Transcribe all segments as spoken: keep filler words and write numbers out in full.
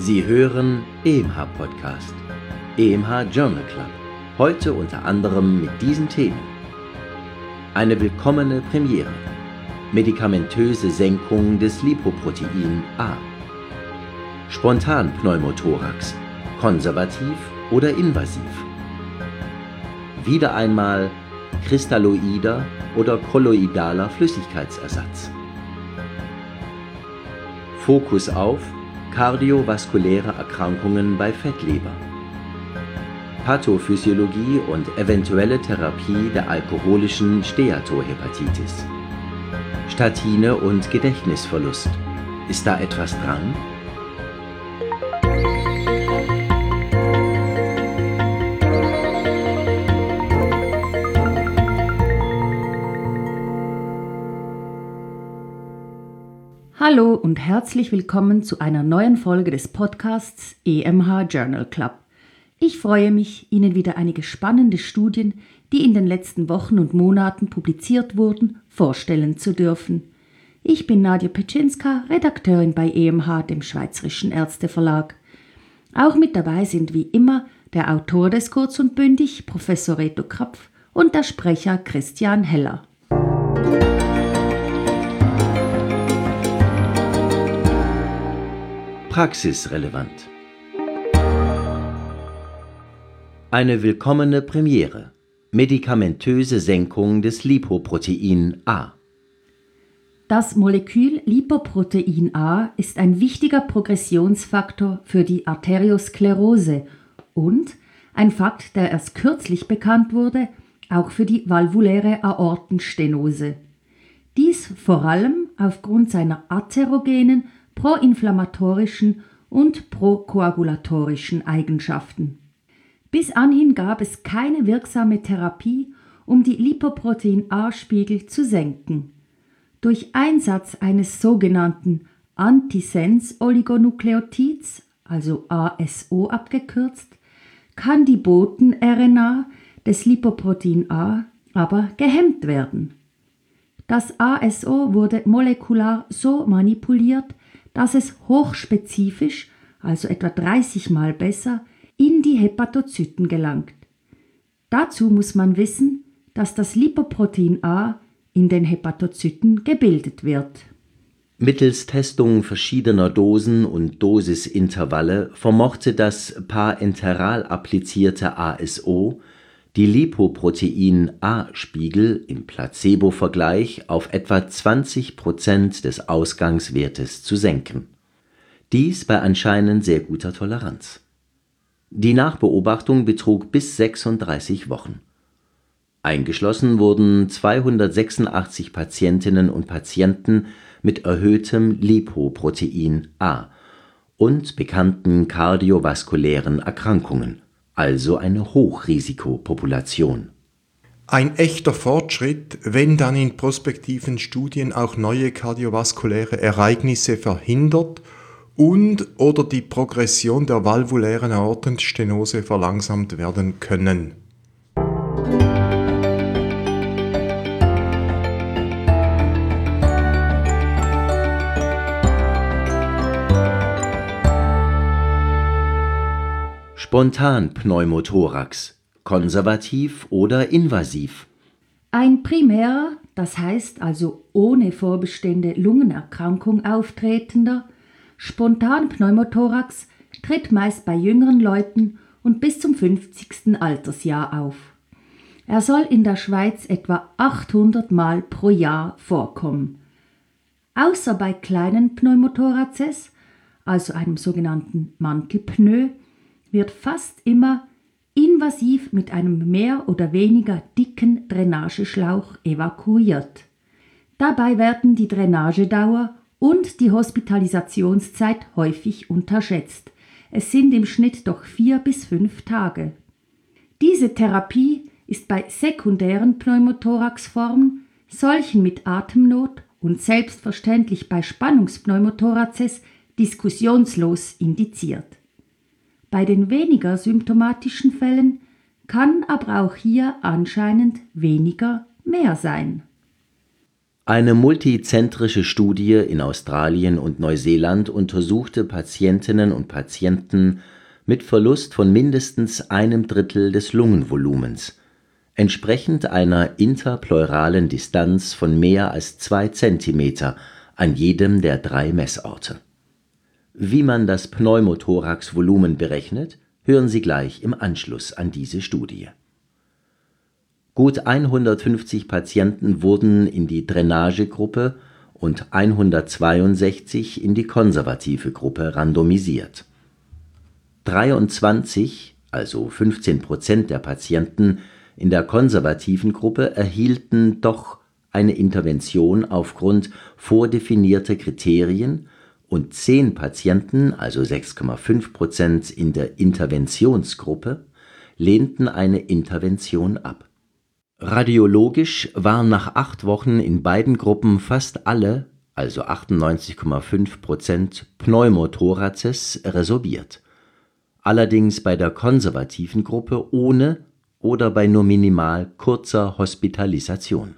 Sie hören E M H-Podcast, E M H Journal Club, heute unter anderem mit diesen Themen. Eine willkommene Premiere, medikamentöse Senkung des Lipoprotein A, Spontanpneumothorax, konservativ oder invasiv, wieder einmal kristalloider oder kolloidaler Flüssigkeitsersatz. Fokus auf kardiovaskuläre Erkrankungen bei Fettleber, Pathophysiologie und eventuelle Therapie der alkoholischen Steatohepatitis, Statine und Gedächtnisverlust. Ist da etwas dran? Hallo und herzlich willkommen zu einer neuen Folge des Podcasts E M H Journal Club. Ich freue mich, Ihnen wieder einige spannende Studien, die in den letzten Wochen und Monaten publiziert wurden, vorstellen zu dürfen. Ich bin Nadja Petschinska, Redakteurin bei E M H, dem Schweizerischen Ärzteverlag. Auch mit dabei sind wie immer der Autor des Kurz und Bündig, Professor Reto Krapf, und der Sprecher Christian Heller. Praxisrelevant. Eine willkommene Premiere, medikamentöse Senkung des Lipoprotein A. Das Molekül Lipoprotein A ist ein wichtiger Progressionsfaktor für die Arteriosklerose und ein Fakt, der erst kürzlich bekannt wurde, auch für die valvuläre Aortenstenose. Dies vor allem aufgrund seiner atherogenen, proinflammatorischen und prokoagulatorischen Eigenschaften. Bis anhin gab es keine wirksame Therapie, um die Lipoprotein-A-Spiegel zu senken. Durch Einsatz eines sogenannten Antisense-Oligonukleotids, also A S O abgekürzt, kann die Boten-R N A des Lipoprotein A aber gehemmt werden. Das A S O wurde molekular so manipuliert, dass es hochspezifisch, also etwa dreißig Mal besser, in die Hepatozyten gelangt. Dazu muss man wissen, dass das Lipoprotein A in den Hepatozyten gebildet wird. Mittels Testung verschiedener Dosen und Dosisintervalle vermochte das parenteral applizierte A S O die Lipoprotein-A-Spiegel im Placebo-Vergleich auf etwa zwanzig Prozent des Ausgangswertes zu senken. Dies bei anscheinend sehr guter Toleranz. Die Nachbeobachtung betrug bis sechsunddreißig Wochen. Eingeschlossen wurden zweihundertsechsundachtzig Patientinnen und Patienten mit erhöhtem Lipoprotein A und bekannten kardiovaskulären Erkrankungen, also eine Hochrisikopopulation. Ein echter Fortschritt, wenn dann in prospektiven Studien auch neue kardiovaskuläre Ereignisse verhindert und oder die Progression der valvulären Aortenstenose verlangsamt werden können. Spontanpneumothorax, konservativ oder invasiv? Ein primär, das heißt also ohne vorbestehende Lungenerkrankung auftretender, Spontanpneumothorax tritt meist bei jüngeren Leuten und bis zum fünfzigsten Altersjahr auf. Er soll in der Schweiz etwa achthundert Mal pro Jahr vorkommen. Außer bei kleinen Pneumothoraces, also einem sogenannten Mantelpneu, wird fast immer invasiv mit einem mehr oder weniger dicken Drainageschlauch evakuiert. Dabei werden die Drainagedauer und die Hospitalisationszeit häufig unterschätzt. Es sind im Schnitt doch vier bis fünf Tage. Diese Therapie ist bei sekundären Pneumothoraxformen, solchen mit Atemnot und selbstverständlich bei Spannungspneumothoraces diskussionslos indiziert. Bei den weniger symptomatischen Fällen kann aber auch hier anscheinend weniger mehr sein. Eine multizentrische Studie in Australien und Neuseeland untersuchte Patientinnen und Patienten mit Verlust von mindestens einem Drittel des Lungenvolumens, entsprechend einer interpleuralen Distanz von mehr als zwei Zentimeter an jedem der drei Messorte. Wie man das Pneumothorax-Volumen berechnet, hören Sie gleich im Anschluss an diese Studie. Gut hundertfünfzig Patienten wurden in die Drainagegruppe und hundertzweiundsechzig in die konservative Gruppe randomisiert. dreiundzwanzig, also fünfzehn Prozent der Patienten in der konservativen Gruppe erhielten doch eine Intervention aufgrund vordefinierter Kriterien und zehn Patienten, also sechs Komma fünf Prozent in der Interventionsgruppe, lehnten eine Intervention ab. Radiologisch waren nach acht Wochen in beiden Gruppen fast alle, also achtundneunzig Komma fünf Prozent, Pneumothoraces resorbiert. Allerdings bei der konservativen Gruppe ohne oder bei nur minimal kurzer Hospitalisation.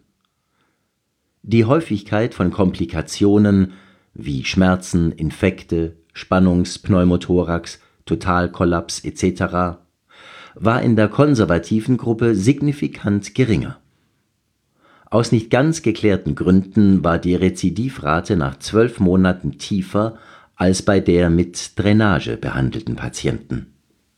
Die Häufigkeit von Komplikationen wie Schmerzen, Infekte, Spannungspneumothorax, Totalkollaps et cetera war in der konservativen Gruppe signifikant geringer. Aus nicht ganz geklärten Gründen war die Rezidivrate nach zwölf Monaten tiefer als bei der mit Drainage behandelten Patienten.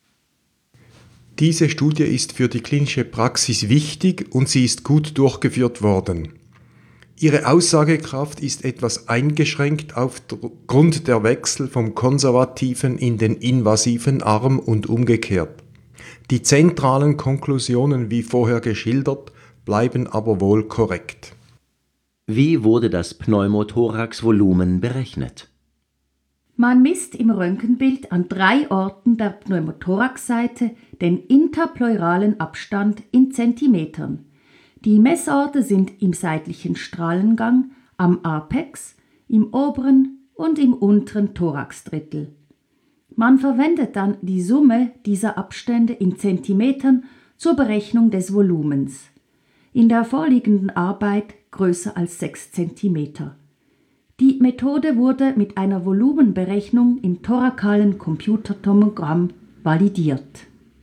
Diese Studie ist für die klinische Praxis wichtig und sie ist gut durchgeführt worden. Ihre Aussagekraft ist etwas eingeschränkt aufgrund der Wechsel vom konservativen in den invasiven Arm und umgekehrt. Die zentralen Konklusionen, wie vorher geschildert, bleiben aber wohl korrekt. Wie wurde das Pneumothorax-Volumen berechnet? Man misst im Röntgenbild an drei Orten der Pneumothorax-Seite den interpleuralen Abstand in Zentimetern. Die Messorte sind im seitlichen Strahlengang, am Apex, im oberen und im unteren Thoraxdrittel. Man verwendet dann die Summe dieser Abstände in Zentimetern zur Berechnung des Volumens. In der vorliegenden Arbeit größer als sechs Zentimeter. Die Methode wurde mit einer Volumenberechnung im thorakalen Computertomogramm validiert.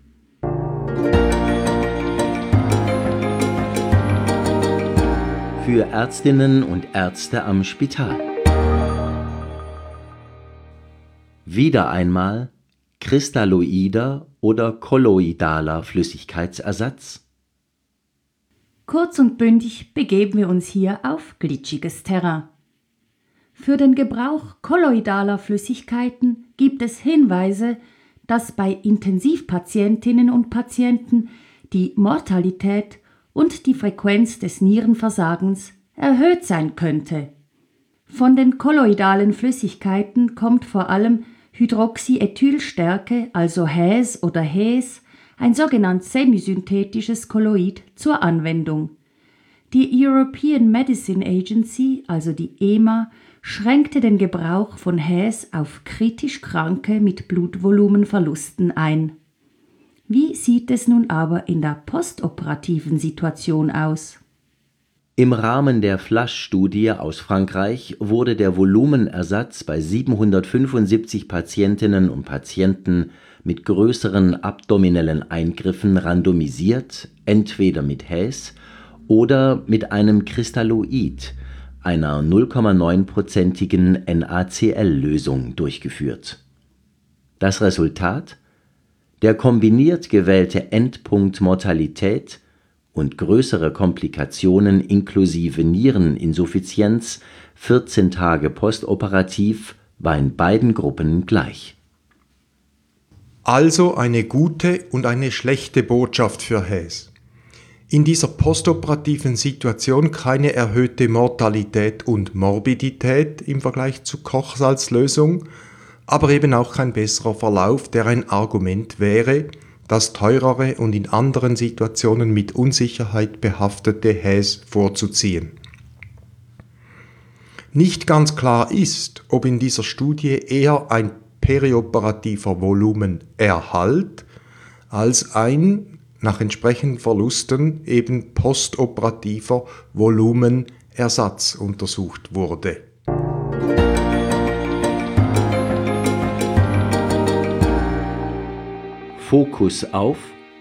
Für Ärztinnen und Ärzte am Spital. Wieder einmal kristalloider oder kolloidaler Flüssigkeitsersatz? Kurz und bündig begeben wir uns hier auf glitschiges Terrain. Für den Gebrauch kolloidaler Flüssigkeiten gibt es Hinweise, dass bei Intensivpatientinnen und Patienten die Mortalität und die Frequenz des Nierenversagens erhöht sein könnte. Von den kolloidalen Flüssigkeiten kommt vor allem Hydroxyethylstärke, also Häs oder Hes, ein sogenanntes semisynthetisches Kolloid, zur Anwendung. Die European Medicine Agency, also die E M A, schränkte den Gebrauch von Häs auf kritisch Kranke mit Blutvolumenverlusten ein. Wie sieht es nun aber in der postoperativen Situation aus? Im Rahmen der Flash-Studie aus Frankreich wurde der Volumenersatz bei siebenhundertfünfundsiebzig Patientinnen und Patienten mit größeren abdominellen Eingriffen randomisiert, entweder mit Häs oder mit einem Kristalloid, einer null Komma neun prozentigen N A C L-Lösung durchgeführt. Das Resultat? Der kombiniert gewählte Endpunkt Mortalität und größere Komplikationen inklusive Niereninsuffizienz vierzehn Tage postoperativ war in beiden Gruppen gleich. Also eine gute und eine schlechte Botschaft für Häs. In dieser postoperativen Situation keine erhöhte Mortalität und Morbidität im Vergleich zu Kochsalzlösung, aber eben auch kein besserer Verlauf, der ein Argument wäre, das teurere und in anderen Situationen mit Unsicherheit behaftete Häs vorzuziehen. Nicht ganz klar ist, ob in dieser Studie eher ein perioperativer Volumenerhalt als ein, nach entsprechenden Verlusten, eben postoperativer Volumenerlust Ersatz untersucht wurde. Fokus auf.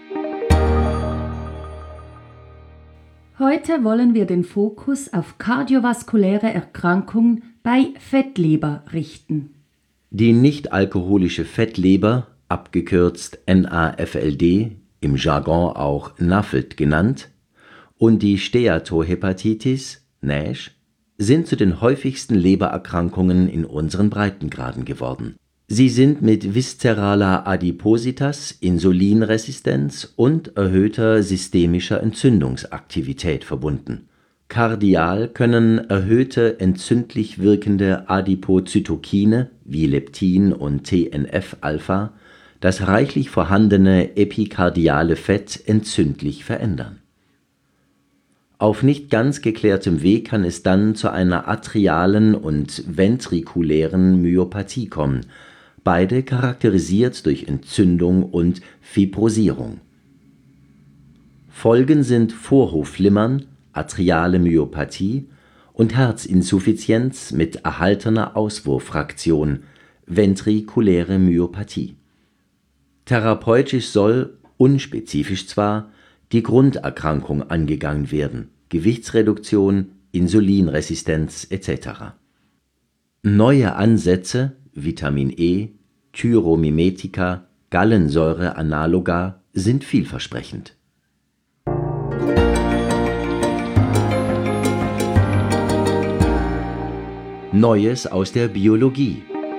Heute wollen wir den Fokus auf kardiovaskuläre Erkrankungen bei Fettleber richten. Die nicht-alkoholische Fettleber, abgekürzt N A F L D, im Jargon auch N A F L D genannt, und die Steatohepatitis, NASH, sind zu den häufigsten Lebererkrankungen in unseren Breitengraden geworden. Sie sind mit viszeraler Adipositas, Insulinresistenz und erhöhter systemischer Entzündungsaktivität verbunden. Kardial können erhöhte entzündlich wirkende Adipozytokine wie Leptin und T N F-Alpha das reichlich vorhandene epikardiale Fett entzündlich verändern. Auf nicht ganz geklärtem Weg kann es dann zu einer atrialen und ventrikulären Myopathie kommen, beide charakterisiert durch Entzündung und Fibrosierung. Folgen sind Vorhofflimmern, atriale Myopathie und Herzinsuffizienz mit erhaltener Auswurffraktion, ventrikuläre Myopathie. Therapeutisch soll, unspezifisch zwar, die Grunderkrankung angegangen werden, Gewichtsreduktion, Insulinresistenz et cetera. Neue Ansätze, Vitamin E, Thyromimetika, Gallensäure-Analoga sind vielversprechend. Neues aus der Biologie.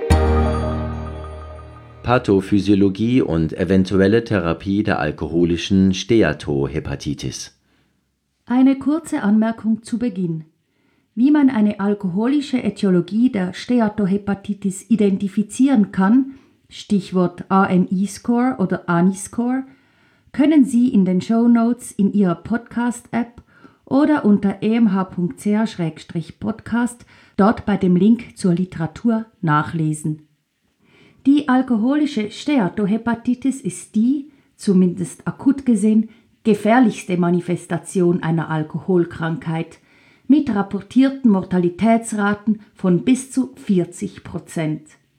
Pathophysiologie und eventuelle Therapie der alkoholischen Steatohepatitis. Eine kurze Anmerkung zu Beginn. Wie man eine alkoholische Ätiologie der Steatohepatitis identifizieren kann, Stichwort A N I-Score oder A N I-Score, können Sie in den Shownotes in Ihrer Podcast-App oder unter e m h punkt c h slash podcast dort bei dem Link zur Literatur nachlesen. Die alkoholische Steatohepatitis ist die, zumindest akut gesehen, gefährlichste Manifestation einer Alkoholkrankheit mit rapportierten Mortalitätsraten von bis zu vierzig Prozent.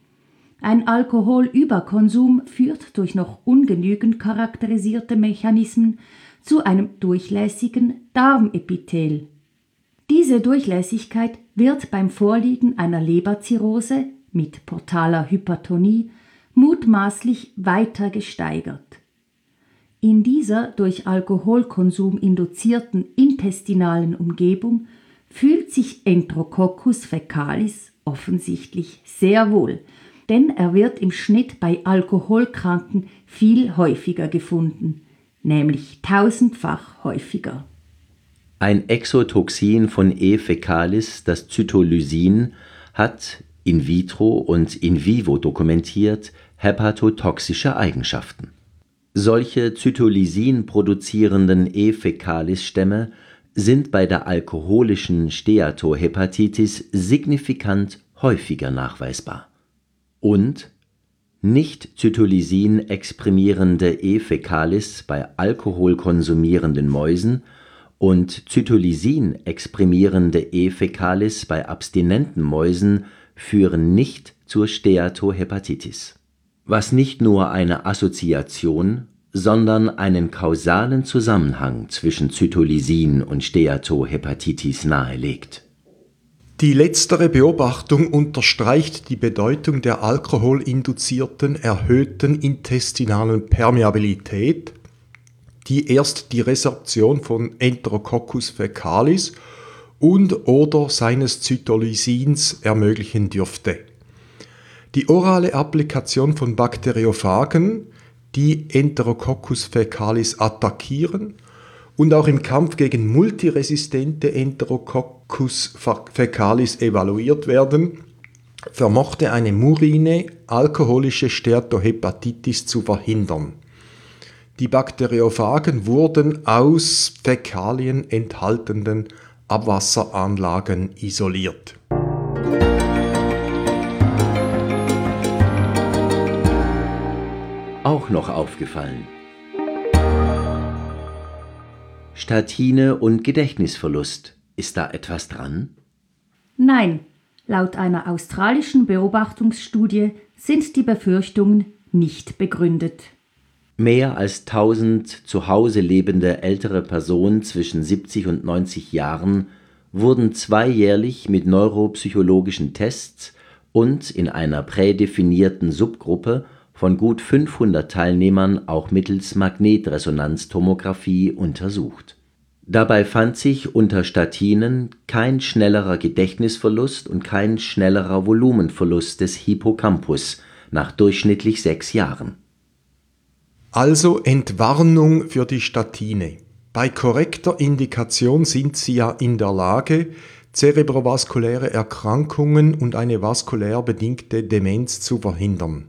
Ein Alkoholüberkonsum führt durch noch ungenügend charakterisierte Mechanismen zu einem durchlässigen Darmepithel. Diese Durchlässigkeit wird beim Vorliegen einer Leberzirrhose mit portaler Hypertonie mutmaßlich weiter gesteigert. In dieser durch Alkoholkonsum induzierten intestinalen Umgebung fühlt sich Enterococcus faecalis offensichtlich sehr wohl, denn er wird im Schnitt bei Alkoholkranken viel häufiger gefunden, nämlich tausendfach häufiger. Ein Exotoxin von E. faecalis, das Zytolysin, hat in vitro und in vivo dokumentiert hepatotoxische Eigenschaften. Solche Zytolysin produzierenden E. faecalis-Stämme sind bei der alkoholischen Steatohepatitis signifikant häufiger nachweisbar. Und nicht Zytolysin exprimierende E. faecalis bei alkoholkonsumierenden Mäusen und Zytolysin exprimierende E. faecalis bei abstinenten Mäusen führen nicht zur Steatohepatitis, was nicht nur eine Assoziation, sondern einen kausalen Zusammenhang zwischen Zytolysin und Steatohepatitis nahelegt. Die letztere Beobachtung unterstreicht die Bedeutung der alkoholinduzierten erhöhten intestinalen Permeabilität, die erst die Resorption von Enterococcus faecalis und oder seines Zytolysins ermöglichen dürfte. Die orale Applikation von Bakteriophagen, die Enterococcus faecalis attackieren und auch im Kampf gegen multiresistente Enterococcus faecalis evaluiert werden, vermochte eine murine alkoholische Steatohepatitis zu verhindern. Die Bakteriophagen wurden aus Fäkalien enthaltenden Abwasseranlagen isoliert. Auch noch aufgefallen. Statine und Gedächtnisverlust Ist da etwas dran? Nein, laut einer australischen Beobachtungsstudie sind die Befürchtungen nicht begründet. Mehr als tausend zu Hause lebende ältere Personen zwischen siebzig und neunzig Jahren wurden zweijährlich mit neuropsychologischen Tests und in einer prädefinierten Subgruppe von gut fünfhundert Teilnehmern auch mittels Magnetresonanztomographie untersucht. Dabei fand sich unter Statinen kein schnellerer Gedächtnisverlust und kein schnellerer Volumenverlust des Hippocampus nach durchschnittlich sechs Jahren. Also Entwarnung für die Statine. Bei korrekter Indikation sind sie ja in der Lage, zerebrovaskuläre Erkrankungen und eine vaskulär bedingte Demenz zu verhindern.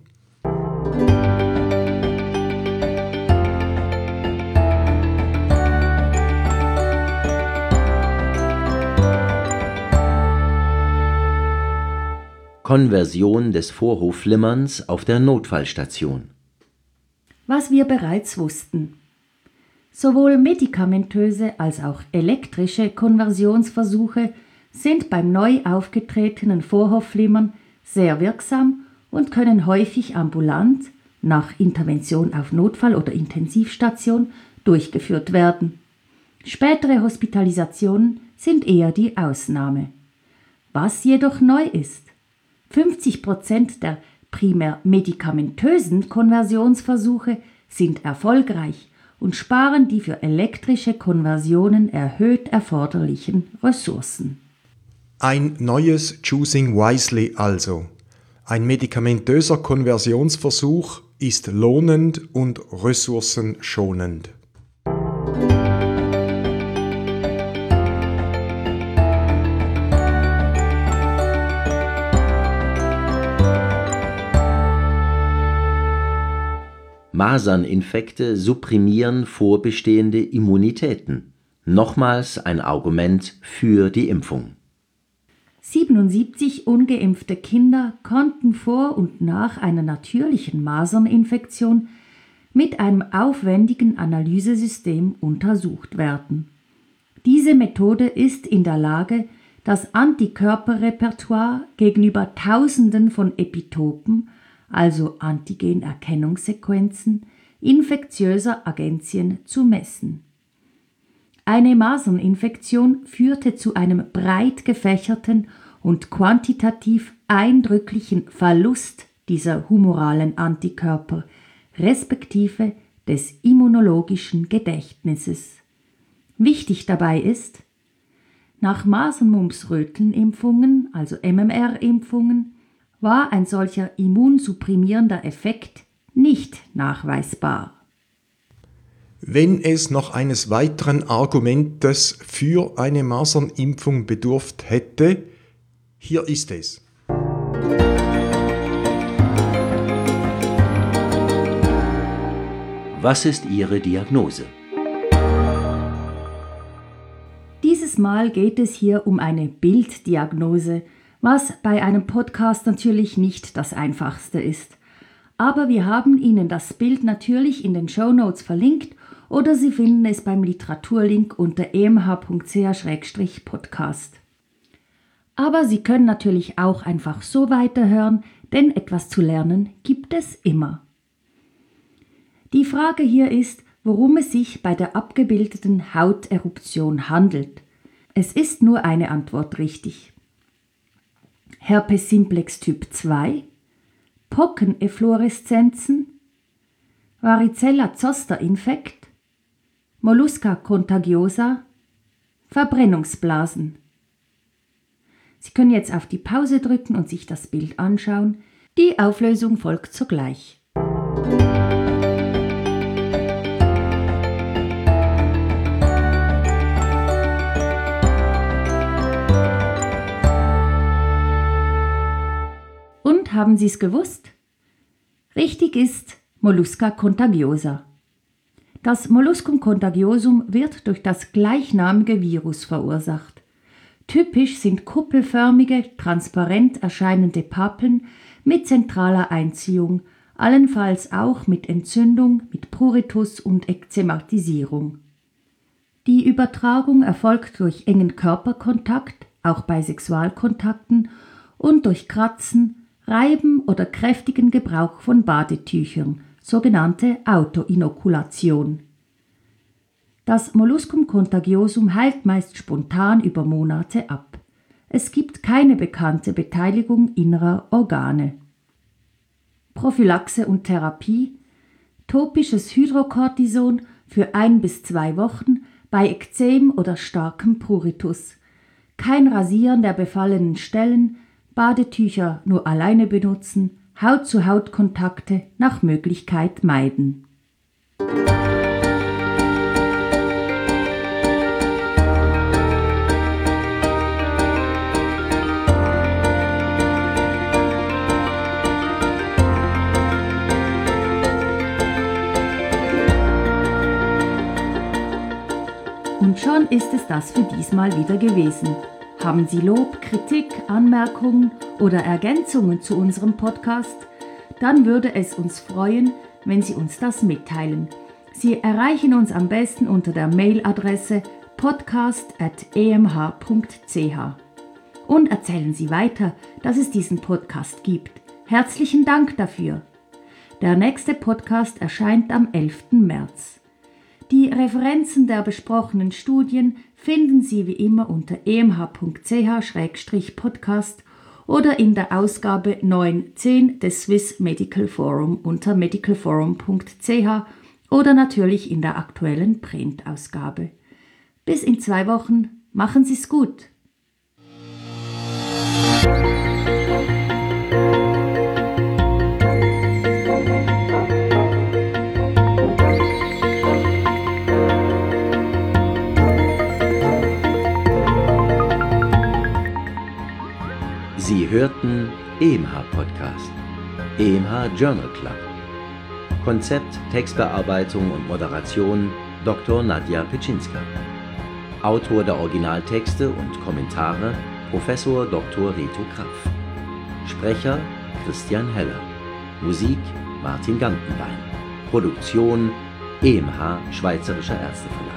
Konversion des Vorhofflimmerns auf der Notfallstation. Was wir bereits wussten. Sowohl medikamentöse als auch elektrische Konversionsversuche sind beim neu aufgetretenen Vorhofflimmern sehr wirksam und können häufig ambulant, nach Intervention auf Notfall- oder Intensivstation, durchgeführt werden. Spätere Hospitalisationen sind eher die Ausnahme. Was jedoch neu ist: fünfzig Prozent der primär medikamentösen Konversionsversuche sind erfolgreich und sparen die für elektrische Konversionen erhöht erforderlichen Ressourcen. Ein neues Choosing Wisely also. Ein medikamentöser Konversionsversuch ist lohnend und ressourcenschonend. Maserninfekte supprimieren vorbestehende Immunitäten. Nochmals ein Argument für die Impfung. siebenundsiebzig ungeimpfte Kinder konnten vor und nach einer natürlichen Maserninfektion mit einem aufwendigen Analysesystem untersucht werden. Diese Methode ist in der Lage, das Antikörperrepertoire gegenüber Tausenden von Epitopen, also Antigenerkennungssequenzen, infektiöser Agenzien zu messen. Eine Maserninfektion führte zu einem breit gefächerten und quantitativ eindrücklichen Verlust dieser humoralen Antikörper, respektive des immunologischen Gedächtnisses. Wichtig dabei ist: Nach Masern-Mumps-Röteln-Impfungen, also M M R-Impfungen, war ein solcher immunsupprimierender Effekt nicht nachweisbar. Wenn es noch eines weiteren Argumentes für eine Masernimpfung bedurft hätte, hier ist es. Was ist Ihre Diagnose? Dieses Mal geht es hier um eine Bilddiagnose, was bei einem Podcast natürlich nicht das Einfachste ist. Aber wir haben Ihnen das Bild natürlich in den Shownotes verlinkt oder Sie finden es beim Literaturlink unter e m h punkt c h slash podcast. Aber Sie können natürlich auch einfach so weiterhören, denn etwas zu lernen gibt es immer. Die Frage hier ist, worum es sich bei der abgebildeten Hauteruption handelt. Es ist nur eine Antwort richtig. Herpes simplex Typ zwei, Pockeneffloreszenzen, Varicella-Zoster-Infekt, Mollusca contagiosa, Verbrennungsblasen. Sie können jetzt auf die Pause drücken und sich das Bild anschauen. Die Auflösung folgt sogleich. Und haben Sie es gewusst? Richtig ist Mollusca contagiosa. Das Molluscum contagiosum wird durch das gleichnamige Virus verursacht. Typisch sind kuppelförmige, transparent erscheinende Pappeln mit zentraler Einziehung, allenfalls auch mit Entzündung, mit Pruritus und Ekzematisierung. Die Übertragung erfolgt durch engen Körperkontakt, auch bei Sexualkontakten, und durch Kratzen, Reiben oder kräftigen Gebrauch von Badetüchern, sogenannte Autoinokulation. Das Molluscum contagiosum heilt meist spontan über Monate ab. Es gibt keine bekannte Beteiligung innerer Organe. Prophylaxe und Therapie: topisches Hydrocortison für ein bis zwei Wochen bei Ekzem oder starkem Pruritus. Kein Rasieren der befallenen Stellen, Badetücher nur alleine benutzen, Haut-zu-Haut-Kontakte nach Möglichkeit meiden. Und schon ist es das für diesmal wieder gewesen. Haben Sie Lob, Kritik, Anmerkungen oder Ergänzungen zu unserem Podcast? Dann würde es uns freuen, wenn Sie uns das mitteilen. Sie erreichen uns am besten unter der Mailadresse podcast at e m h punkt c h. Und erzählen Sie weiter, dass es diesen Podcast gibt. Herzlichen Dank dafür. Der nächste Podcast erscheint am elften März. Die Referenzen der besprochenen Studien finden Sie wie immer unter e m h punkt c h slash podcast oder in der Ausgabe neun zehn des Swiss Medical Forum unter medicalforum punkt c h oder natürlich in der aktuellen Printausgabe. Bis in zwei Wochen, machen Sie's gut! Sie hörten E M H Podcast, E M H Journal Club. Konzept, Textbearbeitung und Moderation Doktor Nadja Pitschinska. Autor der Originaltexte und Kommentare Professor Doktor Reto Krapf. Sprecher Christian Heller. Musik Martin Gantenbein. Produktion E M H Schweizerischer Ärzteverlag.